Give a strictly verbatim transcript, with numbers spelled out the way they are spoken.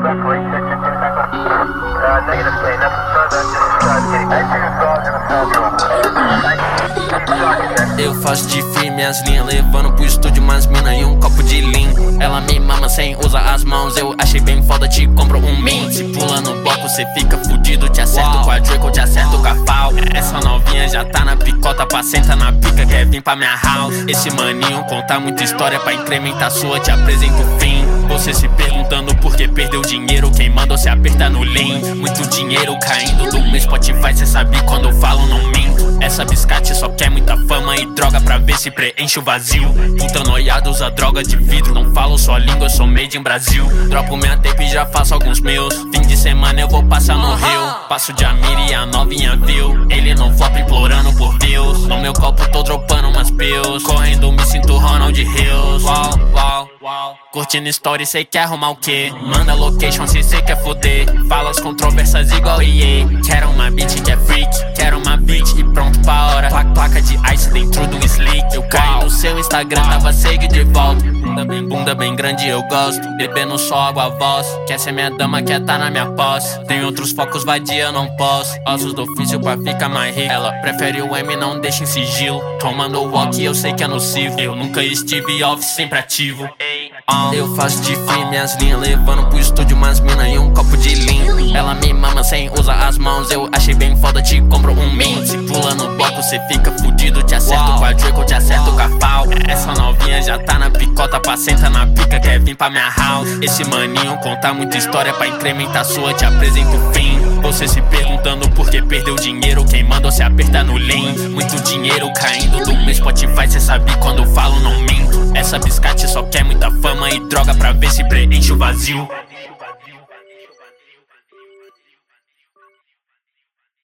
Eu faço de fim, minhas linhas levando pro estúdio umas mina e um copo de lean. Ela me mama sem usar as mãos, eu achei bem foda, te compro um min. Se pula no bloco cê fica fudido, te acerto com a Drake ou te acerto com a Fal. Essa novinha já tá na picota, pra sentar na pica, quer vir pra minha house. Esse maninho conta muita história pra incrementar sua, te apresento o fim. Você se perguntando por que perdeu dinheiro, quem mandou se apertar no lean. Muito dinheiro caindo do meu Spotify, cê sabe quando eu falo não minto. Essa biscate só quer muita fama e droga pra ver se preenche o vazio. Puta noiado usa droga de vidro, não falo só língua, eu sou made in Brasil. Dropo minha tape e já faço alguns meus. Fim de semana eu vou passar no Rio. Passo de Amir e a novinha viu. Ele não flop implorando por views. No meu copo tô dropando umas pills. Correndo me sinto Ronald Hills. Uau, uau, uau. Curtindo story, cê quer arrumar o quê? Manda location se cê quer foder. Fala as controvérsias igual I A. Quero uma bitch que é freak, quero uma bitch e pronto pra hora. Pla placa de ice dentro do slick. Eu caí no seu Instagram, tava segue de volta. Bunda bem, bunda bem grande eu gosto. Bebendo só água a voz. Quer ser minha dama, quer tá na minha posse. Tem outros focos vadia, eu não posso. Ossos do ofício pra ficar mais rico. Ela prefere o M, não deixa em sigilo. Tomando o walk, eu sei que é nocivo. Eu nunca estive off, sempre ativo. uh. Eu faço de free, minhas linhas levando pro estúdio umas mina e um copo de lean. Ela me mama sem usar as mãos, eu achei bem foda, te compro um min. Se pula no bloco, cê fica fudido, te acerto com a Drake ou te acerto com a Fal. Essa novinha já tá na picota, pra sentar na pica, quer vir pra minha house. Esse maninho conta muita história pra incrementar sua, te apresento o fim. Você se perguntando por que perdeu dinheiro, quem mandou se apertar no lean. Muito dinheiro caindo do meu Spotify, cê sabe quando eu falo não minto. Essa biscate só quer muita fama e droga pra ver se preenche o vazio.